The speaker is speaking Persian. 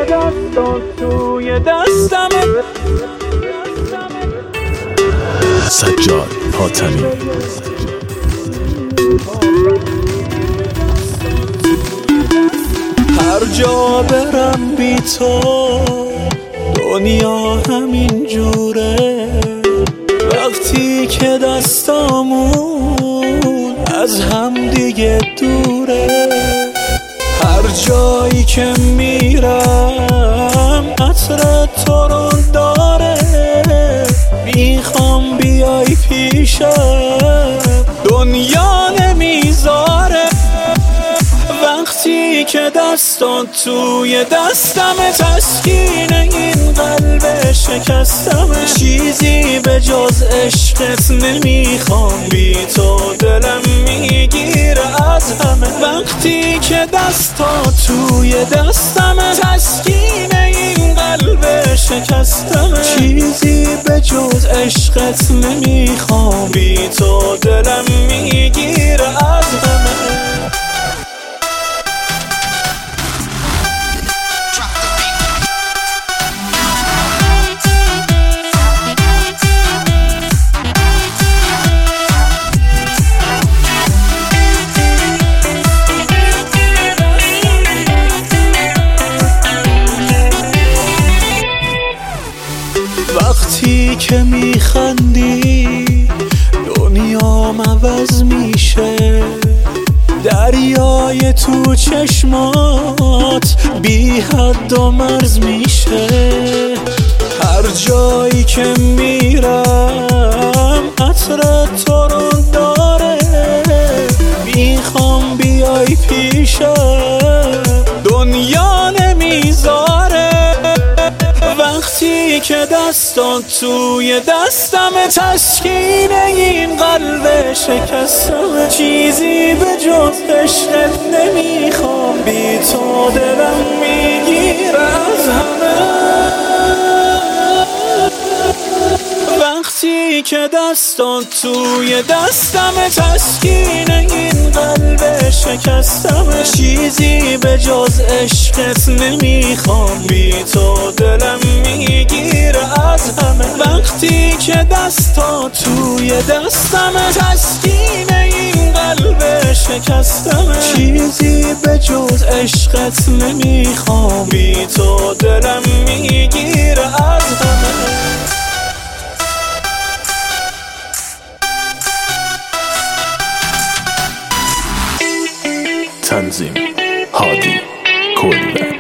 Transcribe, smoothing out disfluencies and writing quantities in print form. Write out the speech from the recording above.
دستات توی دستمه. سجاد حاتمی. هر جا برم بی تو دنیا همین جوره، وقتی که دستامون از هم دیگه دوره. هر جایی که میرم عطر تو رو داره، میخوام بیای پیشم دنیا نمیذاره. وقتی که دستان توی دستمه، تسکین این قلب شکستمه. چیزی به جز عشقت نمیخوام، بی تو دلم میگیره از همه. وقتی که دستان توی دستمه، تسکین این قلب شکستمه. چیزی به جز عشقت نمیخوام، بی تو دلم میگیره از همه. وقتی که میخندی دنیام عوض میشه، دریای تو چشمات بی حد و مرز میشه. هر جایی که میرم عطر تو رو داره، میخوام بیای پیشم دنیا نمیذاره. وقتی که دستان توی دستمه، تسکین این قلب شکستمه. چیزی به جز عشقت نمیخوام، بی تو دلم میگیره از همه. وقتی که دستان توی دستمه، تسکین این قلب شکستمه. چیزی به جز عشقت نمیخوام، بی تو دلم میگیره از همه. وقتی که دستان توی دستمه، تسکین این قلب شکستمه. چیزی به جز عشقت نمیخوام، بی تو دلم میگیره از همه. تنظیم هادی کلبه.